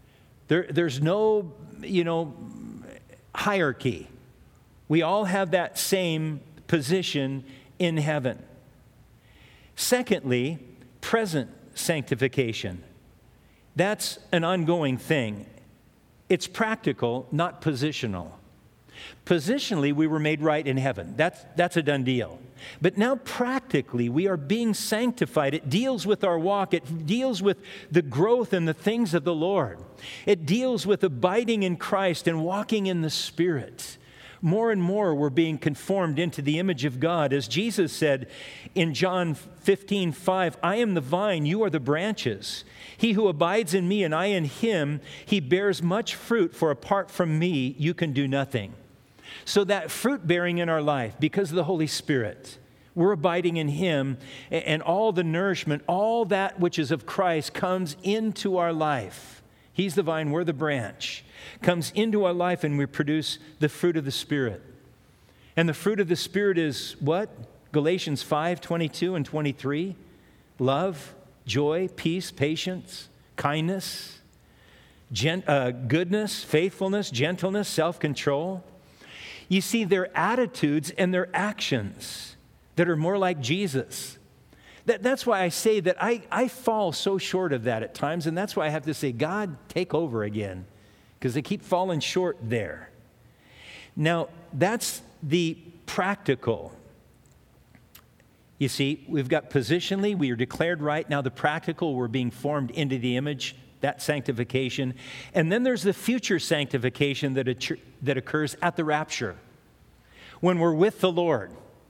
There's no, hierarchy. We all have that same position in heaven. Secondly, present sanctification. That's an ongoing thing. It's practical, not positional. Positionally, we were made right in heaven. That's a done deal. But now practically, we are being sanctified. It deals with our walk. It deals with the growth and the things of the Lord. It deals with abiding in Christ and walking in the Spirit. More and more, we're being conformed into the image of God. As Jesus said in John 15:5, I am the vine, you are the branches. He who abides in me and I in him, he bears much fruit, for apart from me, you can do nothing. So that fruit bearing in our life, because of the Holy Spirit, we're abiding in him, and all the nourishment, all that which is of Christ comes into our life. He's the vine, we're the branch. Comes into our life, and we produce the fruit of the Spirit. And the fruit of the Spirit is what? Galatians 5:22 and 23. Love, joy, peace, patience, kindness, goodness, faithfulness, gentleness, self-control. You see, they're attitudes and their actions that are more like Jesus. That's why I say that I fall so short of that at times, and that's why I have to say, God, take over again, because they keep falling short there. Now, that's the practical. You see, we've got positionally, we are declared right. Now the practical, we're being formed into the image, that sanctification. And then there's the future sanctification that occurs at the rapture. When we're with the Lord,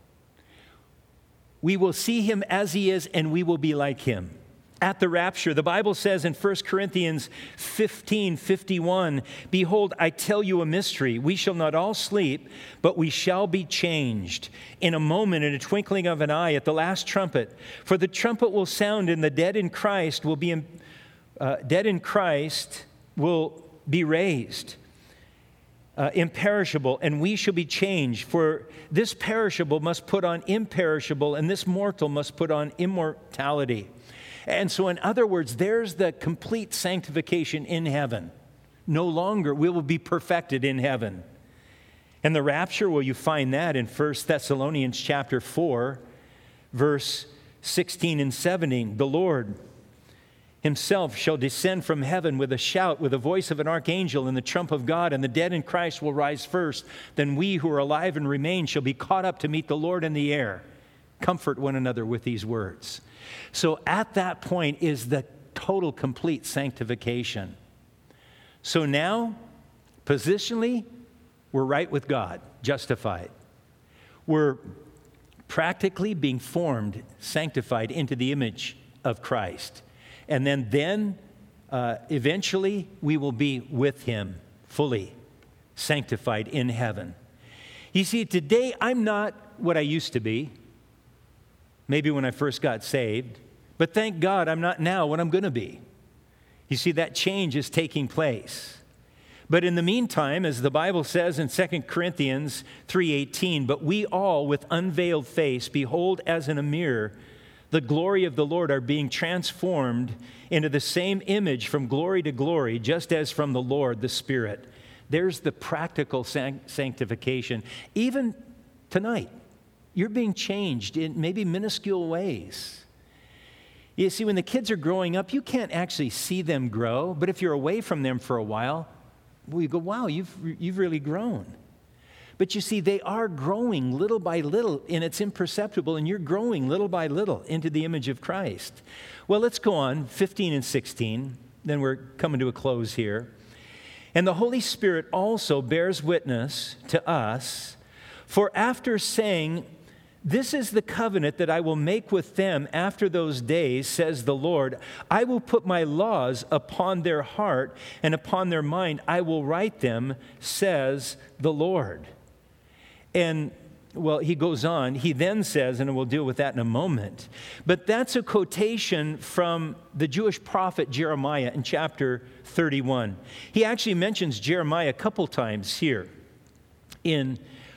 we will see him as he is, and we will be like him. At the rapture, the Bible says in 1 Corinthians 15:51, behold, I tell you a mystery. We shall not all sleep, but we shall be changed in a moment, in a twinkling of an eye, at the last trumpet. For the trumpet will sound, and the dead in Christ will be raised, imperishable, and we shall be changed. For this perishable must put on imperishable, and this mortal must put on immortality. And so, in other words, there's the complete sanctification in heaven. No longer we will be perfected in heaven. And the rapture, well, you find that in 1 Thessalonians chapter 4, verse 16 and 17. The Lord himself shall descend from heaven with a shout, with the voice of an archangel and the trump of God, and the dead in Christ will rise first. Then we who are alive and remain shall be caught up to meet the Lord in the air. Comfort one another with these words. So at that point is the total, complete sanctification. So now, positionally, we're right with God, justified. We're practically being formed, sanctified into the image of Christ. And then eventually, we will be with him, fully sanctified in heaven. You see, today, I'm not what I used to be. Maybe when I first got saved. But thank God I'm not now what I'm going to be. You see, that change is taking place. But in the meantime, as the Bible says in 2 Corinthians 3:18, but we all with unveiled face behold as in a mirror the glory of the Lord are being transformed into the same image from glory to glory, just as from the Lord, the Spirit. There's the practical sanctification. Even tonight, you're being changed in maybe minuscule ways. You see, when the kids are growing up, you can't actually see them grow. But if you're away from them for a while, well, you go, wow, you've really grown. But you see, they are growing little by little, and it's imperceptible, and you're growing little by little into the image of Christ. Well, let's go on, 15 and 16. Then we're coming to a close here. And the Holy Spirit also bears witness to us, for after saying, this is the covenant that I will make with them after those days, says the Lord. I will put my laws upon their heart, and upon their mind I will write them, says the Lord. And, well, he goes on. He then says, and we'll deal with that in a moment, but that's a quotation from the Jewish prophet Jeremiah in chapter 31. He actually mentions Jeremiah a couple times here in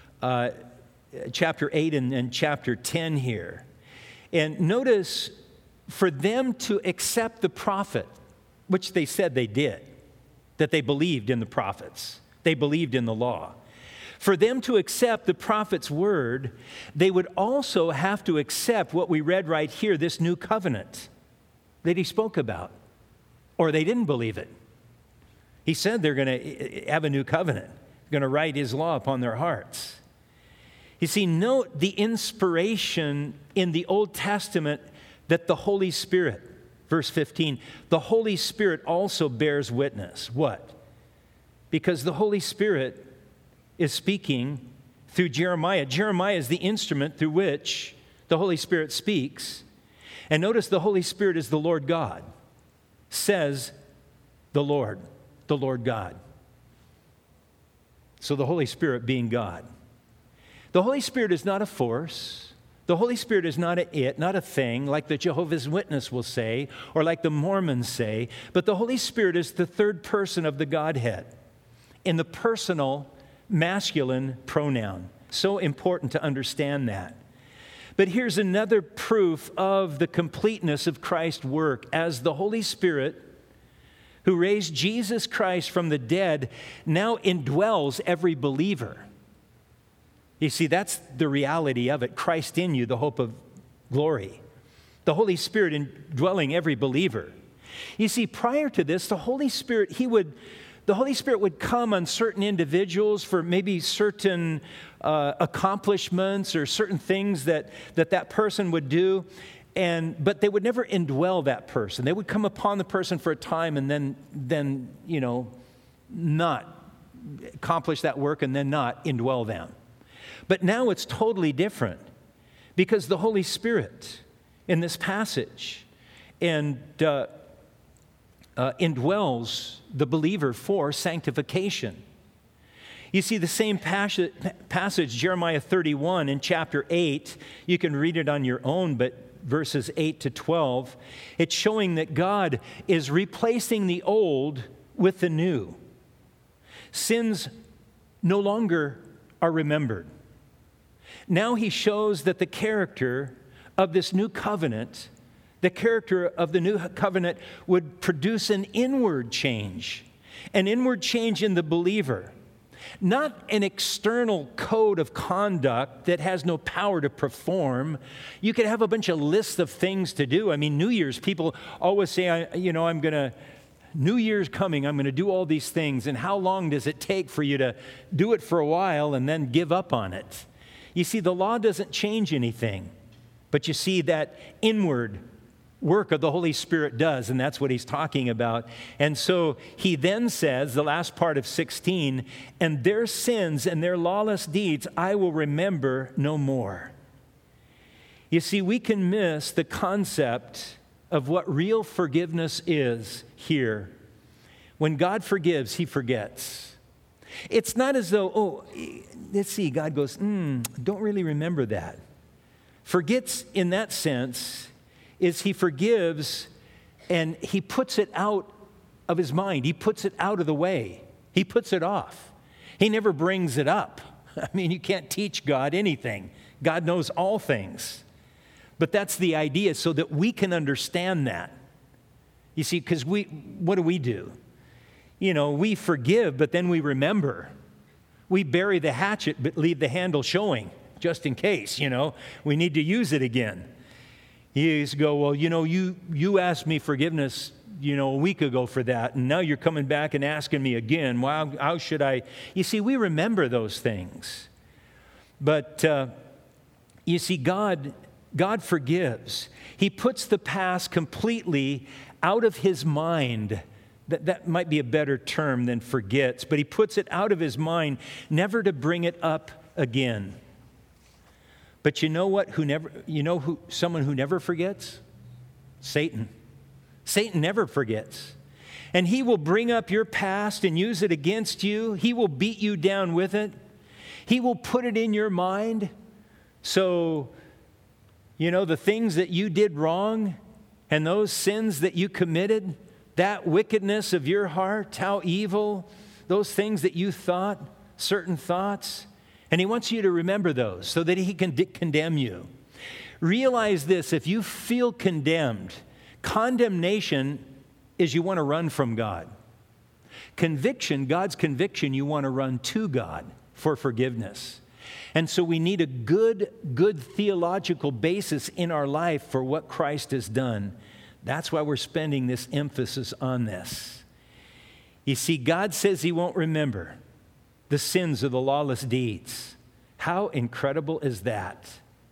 chapter 8 and chapter 10 here. And notice, for them to accept the prophet, which they said they did, that they believed in the prophets. They believed in the law. For them to accept the prophet's word, they would also have to accept what we read right here, this new covenant that he spoke about, or they didn't believe it. He said they're going to have a new covenant, going to write his law upon their hearts. You see, note the inspiration in the Old Testament that the Holy Spirit, verse 15, the Holy Spirit also bears witness. What? Because the Holy Spirit is speaking through Jeremiah. Jeremiah is the instrument through which the Holy Spirit speaks. And notice the Holy Spirit is the Lord God, says the Lord God. So the Holy Spirit being God. The Holy Spirit is not a force. The Holy Spirit is not not a thing like the Jehovah's Witness will say or like the Mormons say, but the Holy Spirit is the third person of the Godhead in the personal masculine pronoun. So important to understand that. But here's another proof of the completeness of Christ's work as the Holy Spirit, who raised Jesus Christ from the dead, now indwells every believer. You see, that's the reality of it. Christ in you, the hope of glory. The Holy Spirit indwelling every believer. You see, prior to this, the Holy Spirit would come on certain individuals for maybe certain accomplishments or certain things that person would do, but they would never indwell that person. They would come upon the person for a time and then not accomplish that work and then not indwell them. But now it's totally different because the Holy Spirit in this passage indwells the believer for sanctification. You see the same passage, Jeremiah 31 in chapter 8. You can read it on your own, but verses 8 to 12, it's showing that God is replacing the old with the new. Sins no longer are remembered. Now he shows that the character of this new covenant, the character of the new covenant would produce an inward change in the believer. Not an external code of conduct that has no power to perform. You could have a bunch of lists of things to do. I mean, New Year's, people always say, New Year's coming, I'm going to do all these things. And how long does it take for you to do it for a while and then give up on it? You see, the law doesn't change anything, but you see that inward work of the Holy Spirit does, and that's what he's talking about. And so he then says, the last part of 16, and their sins and their lawless deeds I will remember no more. You see, we can miss the concept of what real forgiveness is here. When God forgives, he forgets. It's not as though, let's see, God goes, don't really remember that. Forgets in that sense is he forgives and he puts it out of his mind. He puts it out of the way. He puts it off. He never brings it up. I mean, you can't teach God anything. God knows all things. But that's the idea so that we can understand that. You see, because what do? We forgive, but then we remember. We bury the hatchet, but leave the handle showing, just in case, we need to use it again. You used to go, well, you asked me forgiveness, a week ago for that, and now you're coming back and asking me again. Well, how should I? You see, we remember those things. But you see, God forgives. He puts the past completely out of his mind. That might be a better term than forgets, but he puts it out of his mind, never to bring it up again. But you know what? Someone who never forgets? Satan. Satan never forgets. And he will bring up your past and use it against you. He will beat you down with it. He will put it in your mind. So, the things that you did wrong and those sins that you committed, that wickedness of your heart, how evil, those things that you thought, certain thoughts, and he wants you to remember those so that he can condemn you. Realize this, if you feel condemned, condemnation is you want to run from God. Conviction, God's conviction, you want to run to God for forgiveness. And so we need a good theological basis in our life for what Christ has done. That's why we're spending this emphasis on this. You see, God says He won't remember the sins of the lawless deeds. How incredible is that?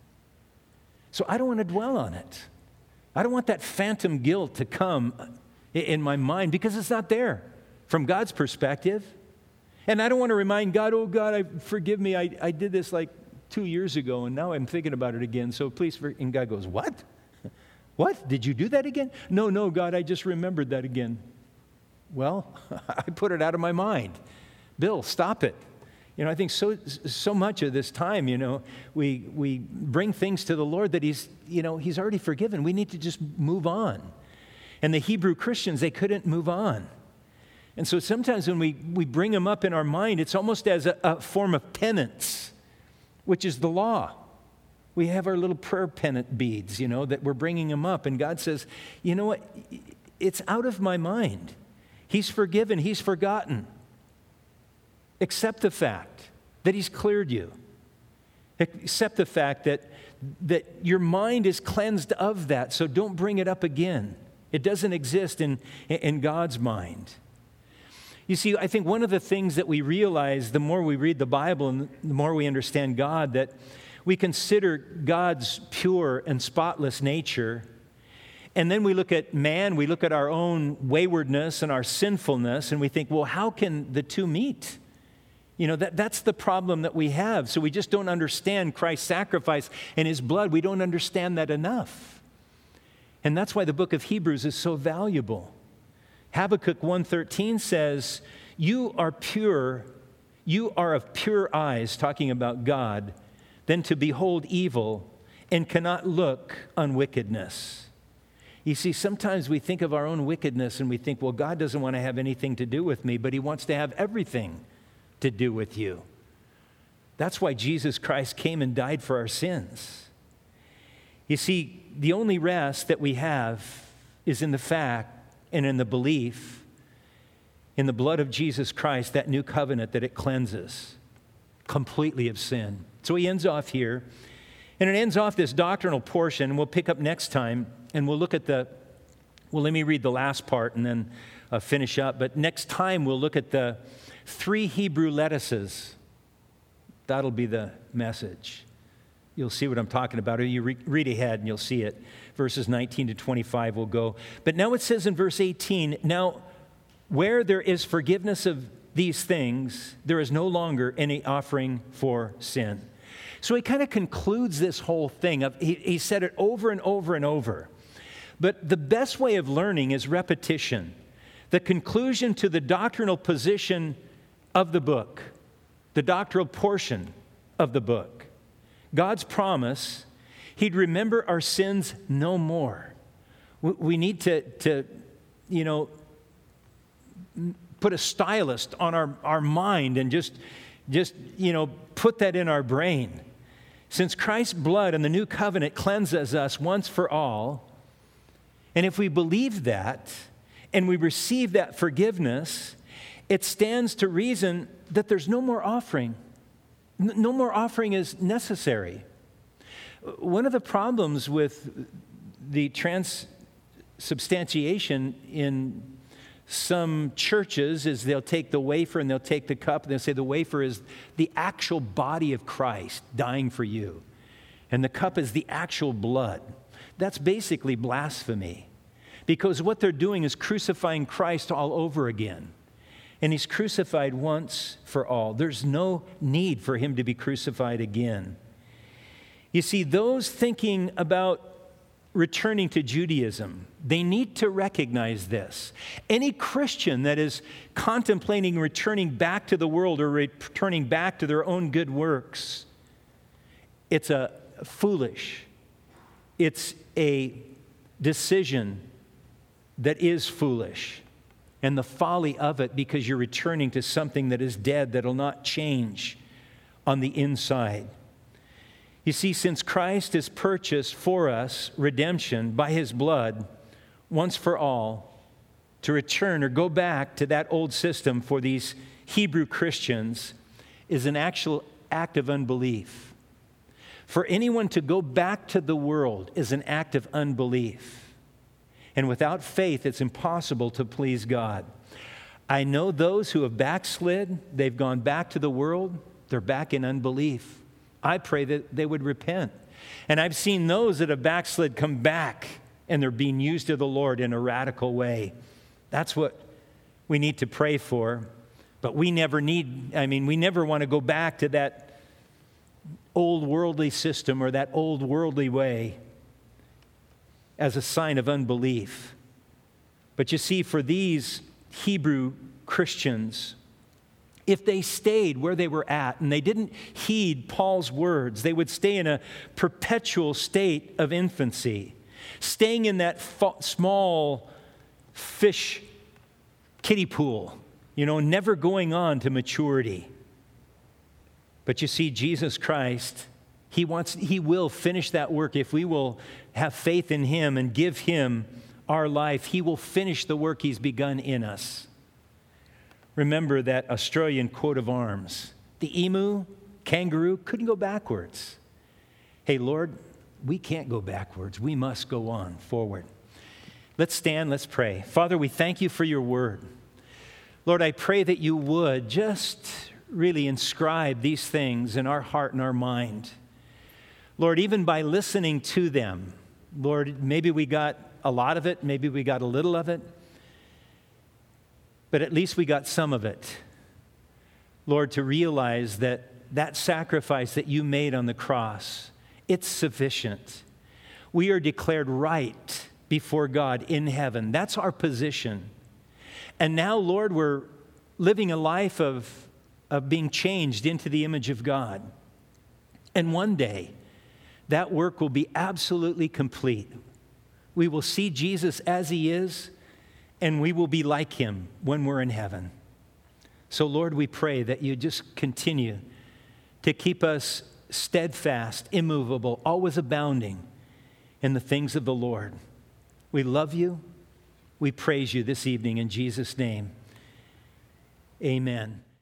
So I don't want to dwell on it. I don't want that phantom guilt to come in my mind because it's not there from God's perspective. And I don't want to remind God, oh God, forgive me, I did this like 2 years ago and now I'm thinking about it again, so please, and God goes, what? What? Did you do that again? No, God, I just remembered that again. Well, I put it out of my mind. Bill, stop it. I think so much of this time, we bring things to the Lord that He's already forgiven. We need to just move on. And the Hebrew Christians, they couldn't move on. And so sometimes when we bring them up in our mind, it's almost as a form of penance, which is the law. We have our little prayer pennant beads, that we're bringing them up. And God says, you know what? It's out of my mind. He's forgiven. He's forgotten. Accept the fact that He's cleared you. Accept the fact that your mind is cleansed of that, so don't bring it up again. It doesn't exist in God's mind. You see, I think one of the things that we realize the more we read the Bible and the more we understand God, that we consider God's pure and spotless nature, and then we look at man, we look at our own waywardness and our sinfulness, and we think, well, how can the two meet? That's the problem that we have. So we just don't understand Christ's sacrifice and His blood. We don't understand that enough. And that's why the book of Hebrews is so valuable. Habakkuk 1:13 says, you are of pure eyes, talking about God, than to behold evil, and cannot look on wickedness. You see, sometimes we think of our own wickedness and we think, well, God doesn't want to have anything to do with me, but He wants to have everything to do with you. That's why Jesus Christ came and died for our sins. You see, the only rest that we have is in the fact and in the belief in the blood of Jesus Christ, that new covenant, that it cleanses completely of sin. So he ends off here, and it ends off this doctrinal portion, and we'll pick up next time, and we'll look at let me read the last part and then finish up. But next time we'll look at the 3 Hebrew lettuces. That'll be the message. You'll see what I'm talking about. Or you read ahead and you'll see it. Verses 19 to 25 will go. But now it says in verse 18, now where there is forgiveness of these things, there is no longer any offering for sin. So he kind of concludes this whole thing. He said it over and over and over. But the best way of learning is repetition. The conclusion to the doctrinal position of the book, the doctrinal portion of the book. God's promise, He'd remember our sins no more. We need to put a stylist on our mind and just put that in our brain. Since Christ's blood and the new covenant cleanses us once for all, and if we believe that and we receive that forgiveness, it stands to reason that there's no more offering. No more offering is necessary. One of the problems with the transubstantiation in some churches is they'll take the wafer and they'll take the cup and they'll say the wafer is the actual body of Christ dying for you, and the cup is the actual blood. That's basically blasphemy, because what they're doing is crucifying Christ all over again. And He's crucified once for all. There's no need for Him to be crucified again. You see, those thinking about returning to Judaism, they need to recognize this. Any Christian that is contemplating returning back to the world or returning back to their own good works, it's foolish. It's a decision that is foolish. And the folly of it, because you're returning to something that is dead, that'll not change on the inside. You see, since Christ has purchased for us redemption by His blood once for all, to return or go back to that old system for these Hebrew Christians is an actual act of unbelief. For anyone to go back to the world is an act of unbelief. And without faith, it's impossible to please God. I know those who have backslid, they've gone back to the world, they're back in unbelief. I pray that they would repent. And I've seen those that have backslid come back, and they're being used of the Lord in a radical way. That's what we need to pray for. But we never want to go back to that old worldly system or that old worldly way as a sign of unbelief. But you see, for these Hebrew Christians, if they stayed where they were at and they didn't heed Paul's words, they would stay in a perpetual state of infancy, staying in that small fish kiddie pool, never going on to maturity. But you see, Jesus Christ, He will finish that work. If we will have faith in Him and give Him our life, He will finish the work He's begun in us. Remember that Australian coat of arms. The emu, kangaroo, couldn't go backwards. Hey, Lord, we can't go backwards. We must go on forward. Let's stand, let's pray. Father, we thank You for Your word. Lord, I pray that You would just really inscribe these things in our heart and our mind. Lord, even by listening to them, Lord, maybe we got a lot of it, maybe we got a little of it, but at least we got some of it. Lord, to realize that sacrifice that You made on the cross, it's sufficient. We are declared right before God in heaven. That's our position. And now, Lord, we're living a life of being changed into the image of God. And one day, that work will be absolutely complete. We will see Jesus as He is, and we will be like Him when we're in heaven. So, Lord, we pray that You just continue to keep us steadfast, immovable, always abounding in the things of the Lord. We love You. We praise You this evening in Jesus' name. Amen.